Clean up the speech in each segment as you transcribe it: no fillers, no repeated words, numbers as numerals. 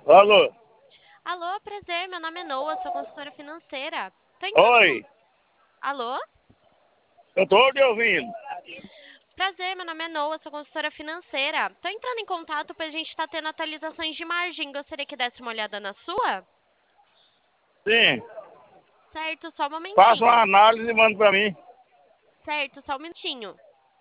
Alô? Alô, prazer, meu nome é Noa, sou consultora financeira. Tô entrando em... Oi, Alô? eu tô te ouvindo. Prazer, meu nome é Noa, sou consultora financeira. Tô entrando em contato pra gente estar tendo atualizações de margem. Gostaria que desse uma olhada na sua? Sim, Certo, só um faça uma momentinho. análise e manda pra mim. Certo, só um minutinho.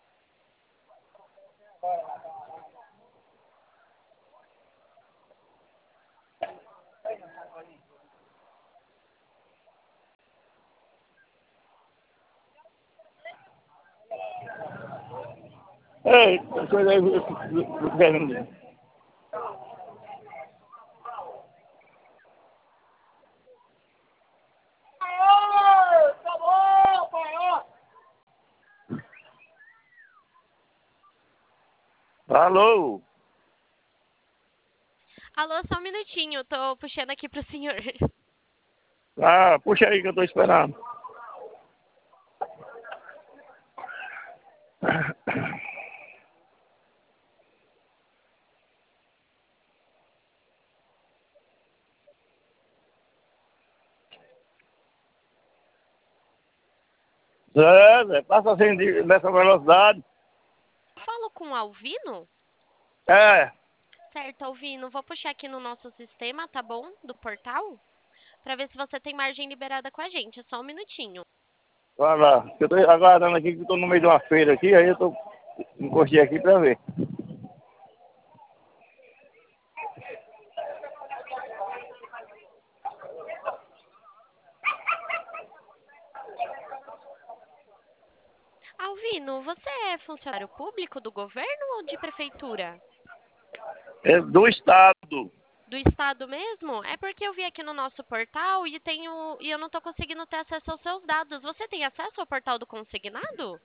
Ei, coisa aí, Fernando. Alô? Alô, só um minutinho, tô puxando aqui pro senhor. Ah, puxa aí que eu tô esperando. Zé, passa assim nessa velocidade. Falo com o Alvino? É, Certo, Alvino, vou puxar aqui no nosso sistema, tá bom? Do portal, pra ver se você tem margem liberada com a gente. É só um minutinho. vai lá. Eu tô aguardando aqui que eu tô no meio de uma feira aqui, aí eu tô encostei aqui pra ver. Alvino, você é funcionário público do governo ou de prefeitura? É do estado. Do estado mesmo? É porque eu vi aqui no nosso portal e eu não estou conseguindo ter acesso aos seus dados. Você tem acesso ao portal do consignado?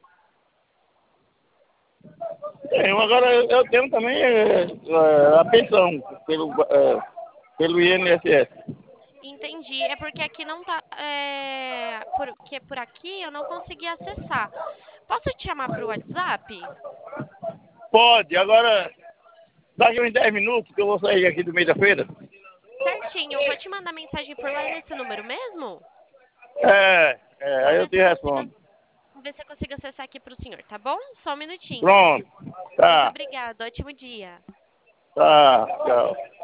Agora eu tenho também a pensão pelo INSS. Entendi. É porque aqui não tá. Porque por aqui eu não consegui acessar. Posso te chamar para o WhatsApp? Pode, agora daqui uns 10 minutos que eu vou sair aqui do meio da feira. Certinho. Vou te mandar mensagem por lá nesse número mesmo? Aí eu te respondo. Vou ver se eu consigo acessar aqui para o senhor, tá bom? Só um minutinho. Pronto, Muito tá, obrigada. Ótimo dia. tá, tchau.